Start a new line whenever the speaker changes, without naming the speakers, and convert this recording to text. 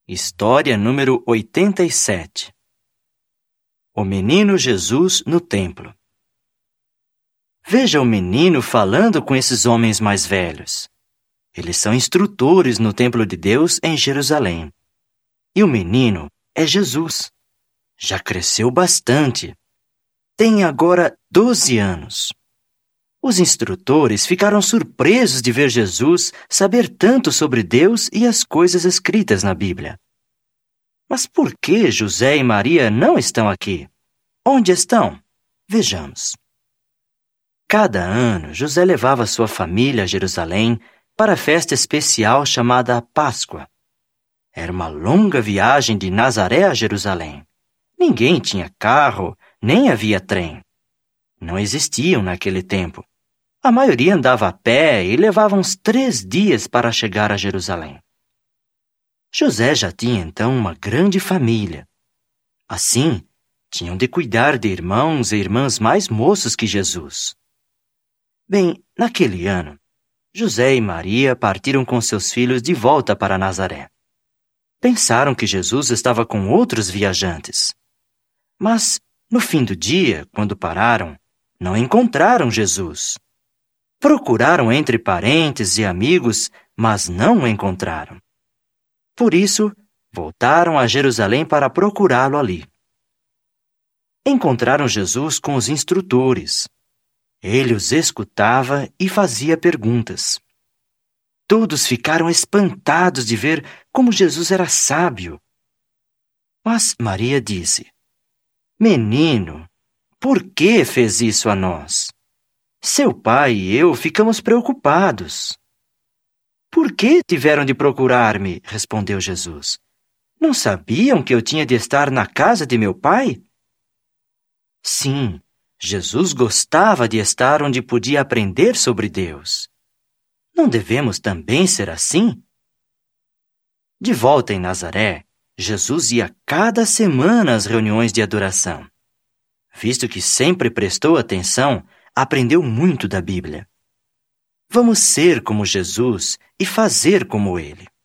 História número 87. O menino Jesus no templo. Veja o menino falando com esses homens mais velhos. Eles são instrutores no templo de Deus em Jerusalém. E o menino é Jesus. Já cresceu bastante. Tem agora 12 anos. Os instrutores ficaram surpresos de ver Jesus saber tanto sobre Deus e as coisas escritas na Bíblia. Mas por que José e Maria não estão aqui? Onde estão? Vejamos. Cada ano, José levava sua família a Jerusalém para a festa especial chamada Páscoa. Era uma longa viagem de Nazaré a Jerusalém. Ninguém tinha carro, nem havia trem. Não existiam naquele tempo. A maioria andava a pé e levava uns 3 dias para chegar a Jerusalém. José já tinha então uma grande família. Assim, tinham de cuidar de irmãos e irmãs mais moços que Jesus. Bem, naquele ano, José e Maria partiram com seus filhos de volta para Nazaré. Pensaram que Jesus estava com outros viajantes. Mas, no fim do dia, quando pararam, não encontraram Jesus. Procuraram entre parentes e amigos, mas não o encontraram. Por isso, voltaram a Jerusalém para procurá-lo ali. Encontraram Jesus com os instrutores. Ele os escutava e fazia perguntas. Todos ficaram espantados de ver como Jesus era sábio. Mas Maria disse: "Menino, por que fez isso a nós? Seu pai e eu ficamos preocupados." "Por que tiveram de procurar-me?" respondeu Jesus. "Não sabiam que eu tinha de estar na casa de meu pai?" Sim, Jesus gostava de estar onde podia aprender sobre Deus. Não devemos também ser assim? De volta em Nazaré, Jesus ia cada semana às reuniões de adoração. Visto que sempre prestou atenção, aprendeu muito da Bíblia. Vamos ser como Jesus e fazer como Ele.